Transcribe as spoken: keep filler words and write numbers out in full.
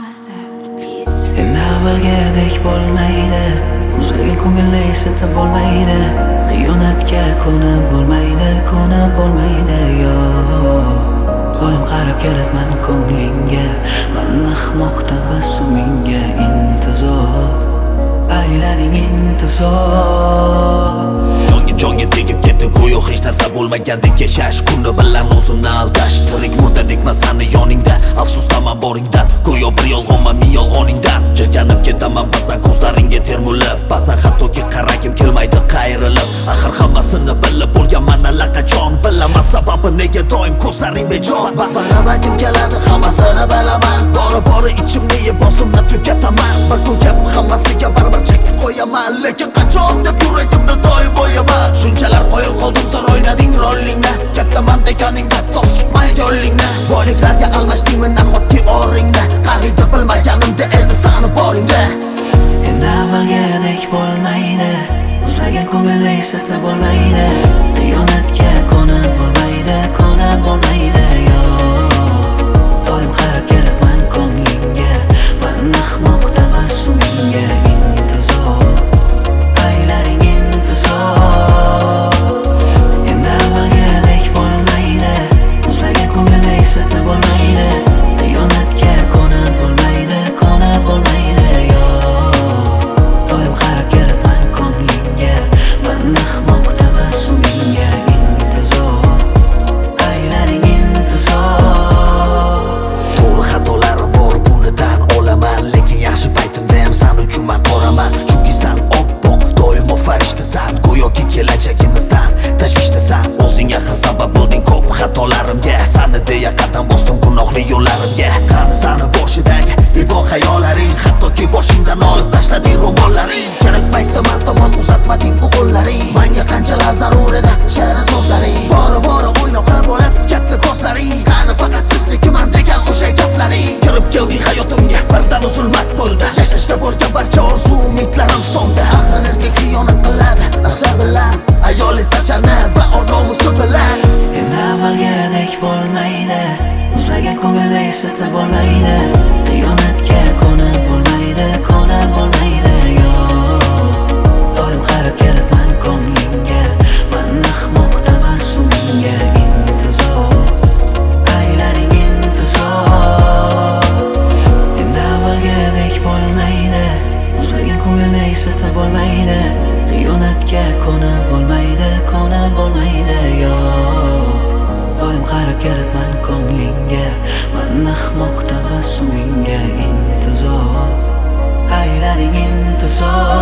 Endi avvalgidek bo'lmaydi, muzlagan ko'ngilni eslatib bo'lmaydi, xiyonatga ko'nib bo'lmaydi, ko'nib bo'lmaydi yo. Doim qarab kelibman ko'nglingga, man ahmoq tabassumingga intizor, aylading intizor. Jonga jonga tegib ketdi go'yo hech narsa bo'lmagandek yashash, kuni bilan o'zimni aldash. Tirik murdadekman sani yoningda, afsusdaman boringdan, go'yo bir yolg'onman ming yolg'oningdan. Jirkanib ketaman ba'zan ko'zlaringga termulib, ba'zan hattoki qaragim kelmaydi qayrilib. Axir hammasini bilib bo'lganman allaqachon, bilaman sababi nega doim ko'zlaring bejon. Barabagim keladi hammasini bilaman, bori bori ichimni yeb bosimni tugataman. Bir kun gap hammasiga baribir chekib qo'yaman, lekin qachon deb yuragimni doim bo'yaman. Shunchalar qoyil qoldim zor o'ynading rolingni, kattaman deganingda to'smay yo'lingni. Boyliklarga almashdingmi nahotki oringni, qaniydi bilmaganimda edi sani boringda. Endi avvalgidek bo'lmaydi, muzlagan ko'ngilni eslatib bo'lmaydi, xiyonatga ko'nib bo'lmaydi, ko'nib bo'lmaydi yo. Doim qarab kelibman ko'nglingga, man ahmoq tabassumingga intizor, aylaring intizor. Endi avvalgidek bo'lmaydi, muzlagan ko'ngilni eslatib bo'lmaydi, xiyonatga ko'nib bo'lmaydi, ko'nib bo'lmaydi yo. Doim qarab kelibman ko'nglingga, man ahmoq tabassumingga intizor, aylaring intizor. To'g'ri xatolarim bor, bunidan olaman, lekin yaxshi paytimda ham san uchun man qoraman. Chunki san oppoq, doimo farishtasan, go'yoki kelajagimizdan tashvishdasan. O'zing axir sabab bo'lding ko'p xatolarimga, sani deya qadam bosdim gunohli yo'llarimga. Qani sani boshidagi ibo xayollaring, hattoki boshingdan olib tashlading ro'mollaring. Kerak paytda man tomon uzatmading bu qo'llaring, menga qanchalar zarur edi shirin so'zlaring. Bora bora o'ynoqi bo'lib katta ko'zlaring, qani faqat siznikiman degan o'sha gaplaring. Kirib kelding hayotimga birdan zulmat bo'ldi, yashashda bo'lgan barcha orzu umidlarim so'ndi. Axir erkak xiyonat qiladi nafsi bilan, ayol esa sha'ni va or-nomusi bilan. Endi avvalgidek bo'lmaydi, muzlagan ko'ngilni eslatib bo'lmaydi, xiyonatga ko'nib bo'lmaydi, ko'nib bo'lmaydi yo. Doim qarab kelibman ko'nglingga, man ahmoq tabassumingga intizor, aylaring intizor. Endi avvalgidek bo'lmaydi, muzlagan ko'ngilni eslatib bo'lmaydi, xiyonatga ko'nib bo'lmaydi, ko'nib bo'lmaydi yo. Doim qarab kelibman ko'nglingga, man ahmoq tabassumingga intizor, aylaring intizor.